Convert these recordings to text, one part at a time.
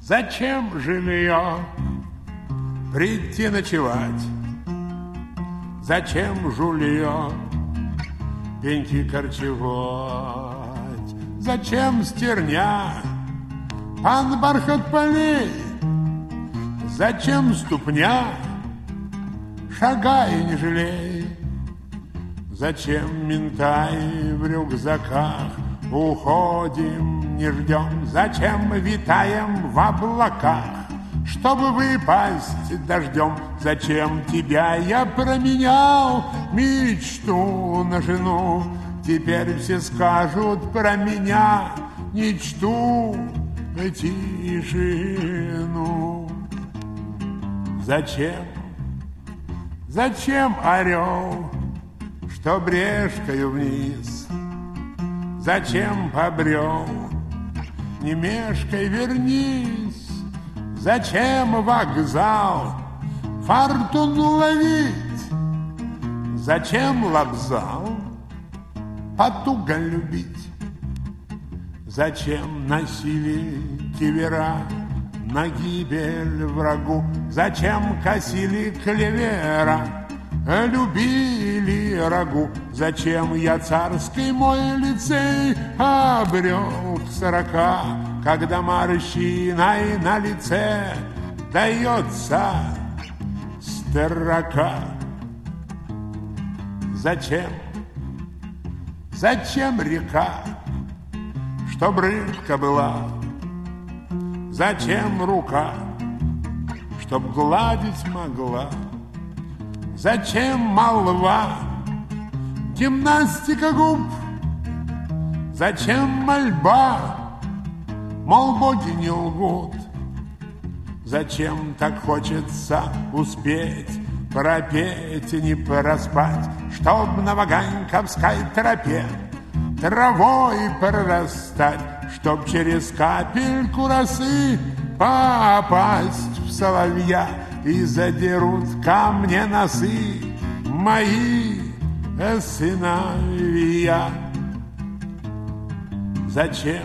Зачем жилье прийти ночевать? Зачем жулье пеньки корчевать? Зачем стерня пан бархат полей? Зачем ступня? Шагай, не жалей. Зачем ментай в рюкзаках? Уходим, не ждем. Зачем витаем в облаках? Чтобы выпасть дождем. Зачем тебя я променял мечту на жену? Теперь все скажут про меня мечту на тишину. Зачем? Зачем орел, что брежкою вниз? Зачем побрел? Не мешкай, вернись. Зачем вокзал фортуну ловить? Зачем лобзал потуга любить? Зачем носили кивера на гибель врагу? Зачем косили клевера, любили рагу? Зачем я царский мой лицей обрел к 40, когда морщиной на лице дается строка? Зачем? Зачем река, чтоб рыбка была? Зачем рука, чтоб гладить могла? Зачем молва, гимнастика губ? Зачем мольба, мол, боги не лгут? Зачем так хочется успеть пропеть и не проспать, чтоб на Ваганьковской тропе травой прорастать, чтоб через капельку росы попасть в соловья? И задерут ко мне носы мои сыновья. Зачем?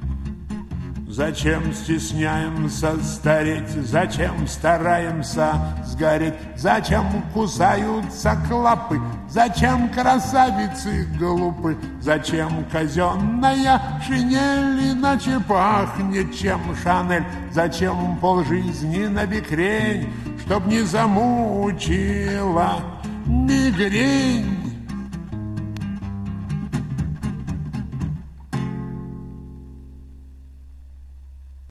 Зачем стесняемся стареть? Зачем стараемся сгореть? Зачем кусаются клопы? Зачем красавицы глупы? Зачем казенная шинель иначе пахнет, чем Шанель? Зачем полжизни на бекрень, чтоб не замучила мигрень?